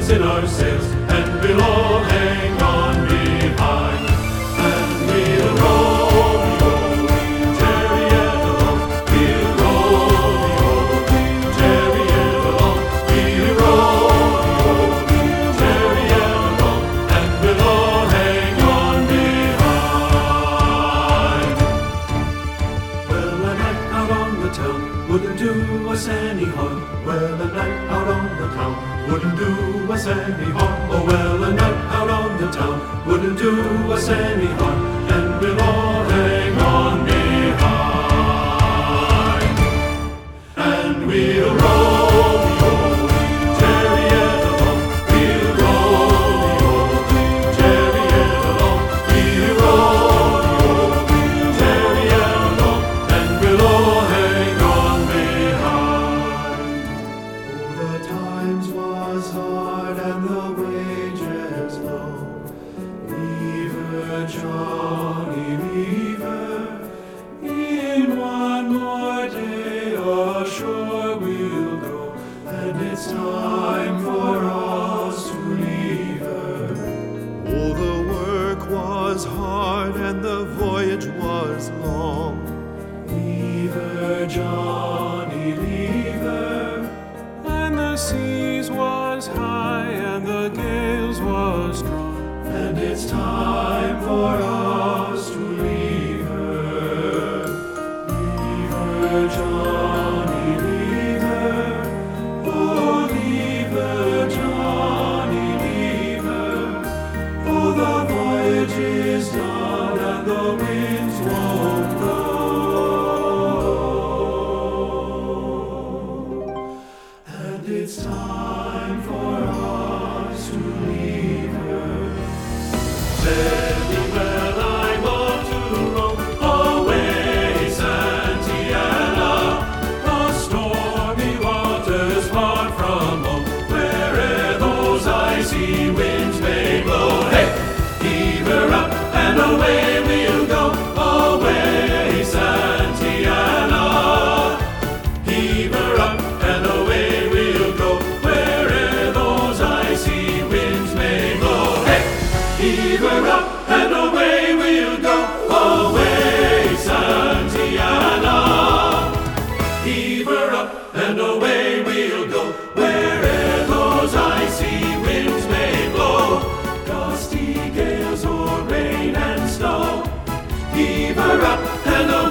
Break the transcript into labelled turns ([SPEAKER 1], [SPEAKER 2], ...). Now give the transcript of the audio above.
[SPEAKER 1] in our sails, and we'll all hang on behind. And we'll row the old chariot along, we'll row the old chariot along, we'll row the old chariot along, and we'll all hang on behind. Well, a night out on the town wouldn't do us any harm. Well, a night out on the town wouldn't do us any harm. Oh, well, a night out on the town wouldn't do us any harm. And we'll all hang on behind. And we'll row the old chariot along, we'll row the old chariot along, we'll row the old chariot along, and we'll all hang on behind. Oh, the times was hard and the wages low. Lever, Johnny, lever, in one more day ashore we'll go, and it's time for us to leave her.
[SPEAKER 2] Oh, the work was hard and the voyage was long.
[SPEAKER 1] Lever, Johnny, lever,
[SPEAKER 3] And the seas was high and the gales was strong.
[SPEAKER 1] and it's time for us to leave her. Lever, Johnny, lever, oh, lever, Johnny, lever, oh, the voyage is done and the winds won't blow, and it's time for us to leave her. Steady, well, I'm off to Rome, away, Santiana, the stormy waters far from home, where those icy winds may blow. Hey, heave her up and away we'll go, away, Santiana. Heave her up and away we'll go, where those icy winds may blow. Hey, heave her up and away we'll go, away, Santiana. Heave her up and away we'll go, where those icy winds may blow. Gusty gales or rain and snow, heave her up and away